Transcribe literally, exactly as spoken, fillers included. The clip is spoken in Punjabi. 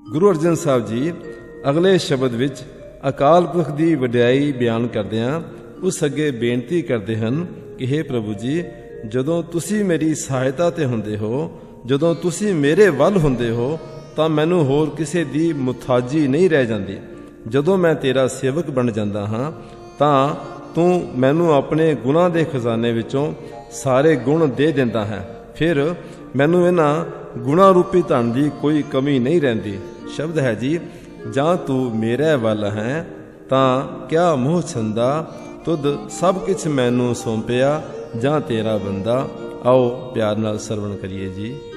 ਗੁਰੂ ਅਰਜਨ ਸਾਹਿਬ ਜੀ ਅਗਲੇ ਸ਼ਬਦ ਵਿੱਚ ਅਕਾਲ ਪੁਰਖ ਦੀ ਵਡਿਆਈ ਬਿਆਨ ਕਰਦਿਆਂ ਉਸ ਅੱਗੇ ਬੇਨਤੀ ਕਰਦੇ ਹਨ ਕਿ ਹੇ ਪ੍ਰਭੂ ਜੀ, ਜਦੋਂ ਤੁਸੀਂ ਮੇਰੀ ਸਹਾਇਤਾ ਤੇ ਹੁੰਦੇ ਹੋ, ਜਦੋਂ ਤੁਸੀਂ ਮੇਰੇ ਵੱਲ ਹੁੰਦੇ ਹੋ, ਤਾਂ ਮੈਨੂੰ ਹੋਰ ਕਿਸੇ ਦੀ ਮੁਤਾਜੀ ਨਹੀਂ ਰਹਿ ਜਾਂਦੀ। ਜਦੋਂ ਮੈਂ ਤੇਰਾ ਸੇਵਕ ਬਣ ਜਾਂਦਾ ਹਾਂ ਤਾਂ ਤੂੰ ਮੈਨੂੰ ਆਪਣੇ ਗੁਣਾਂ ਦੇ ਖਜ਼ਾਨੇ ਵਿੱਚੋਂ ਸਾਰੇ ਗੁਣ ਦੇ ਦਿੰਦਾ ਹੈ। ਫਿਰ ਮੈਨੂੰ ਇਹਨਾਂ ਗੁਣਾਂ ਰੂਪੀ ਧਨ ਦੀ ਕੋਈ ਕਮੀ ਨਹੀਂ ਰਹਿੰਦੀ। ਸ਼ਬਦ ਹੈ ਜੀ, ਜਾਂ ਤੂੰ ਮੇਰੇ ਵੱਲ ਹੈ ਤਾਂ ਕਿਆ ਮੋਹ ਛੰਦਾ, ਤੁਧ ਸਭ ਕੁਛ ਮੈਨੂੰ ਸੌਂਪਿਆ, ਜਾਂ ਤੇਰਾ ਬੰਦਾ। ਆਓ ਪਿਆਰ ਨਾਲ ਸਰਵਣ ਕਰੀਏ ਜੀ।